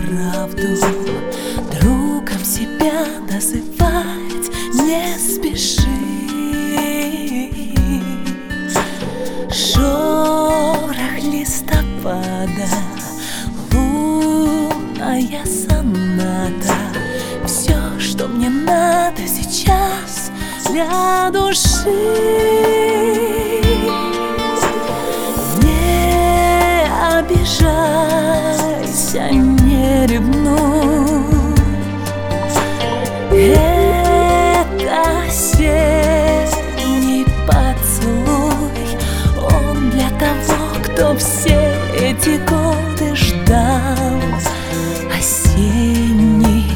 правду, другом себя называть не спеши. Шорох листопада, лунная соната, все, что мне надо сейчас для души. Не обижайся, не ревнуй, это осенний поцелуй, он для того, кто все эти годы ждал. Осенний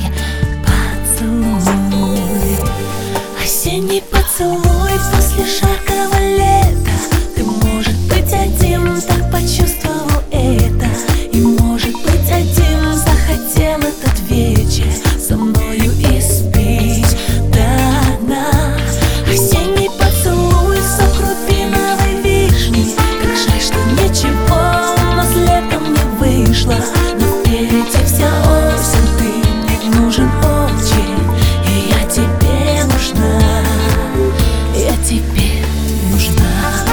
поцелуй, осенний поцелуй после жаркого лета. Ты, может быть, один так почувствовал это, и, может быть, один захотел этот вечер со мною испить до дна. Осенний поцелуй, сок рубиновой вишни. Как жаль, что ничего у нас летом не вышло, но впереди вся осень, ты мне нужен очень, и я тебе нужна, я тебе нужна.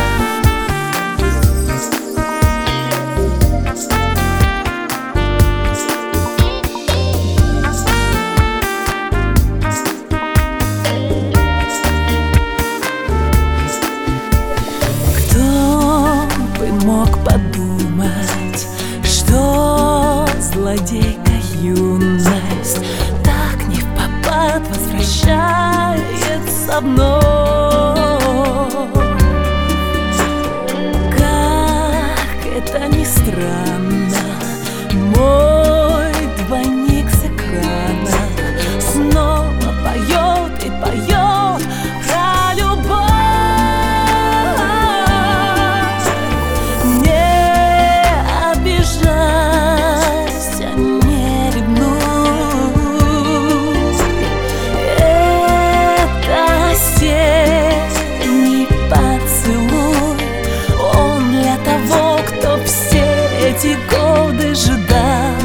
Мог подумать, что злодейка юность так невпопад возвращается вновь. Как это ни странно, мой двойник с экрана снова поет и поет про любовь. Эти годы ждал.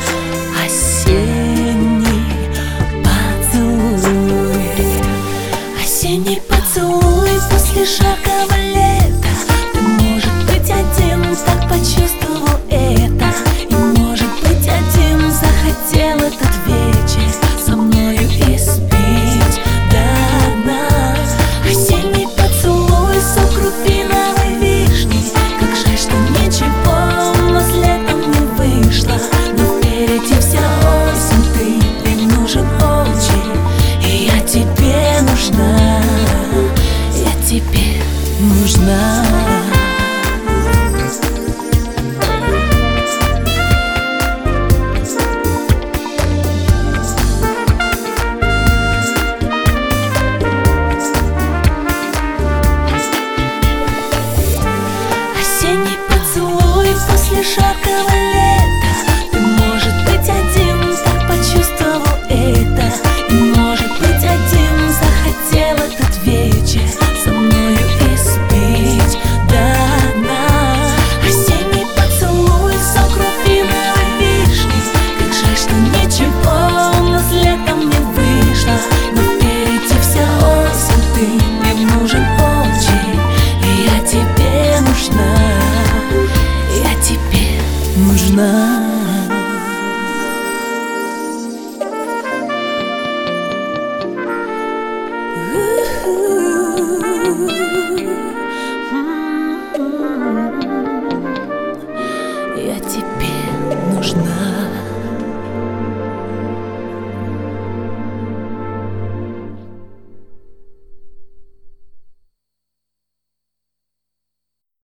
Осенний поцелуй, осенний поцелуй после жаркого лета. Ты, может быть, один так почувствовал это, и, может быть, один захотел этот вечер со мною испить до дна. Осенний поцелуй, сок рубиновой вишни. Как жаль, что ничего летом не вышло, но впереди вся осень, ты мне нужен очень, и я тебе нужна, я тебе нужна. Осенний поцелуй после жаркого лета. Ты, может быть, один так почувствовал это, и, может быть, один захотел этот вечер со мною испить до дна. Осенний поцелуй, сок рубиновой вишни. Как жаль, что ничего у нас летом не вышло, но впереди вся осень, ты мне нужен очень, и я тебе нужна, я тебе нужна. Я тебе нужна.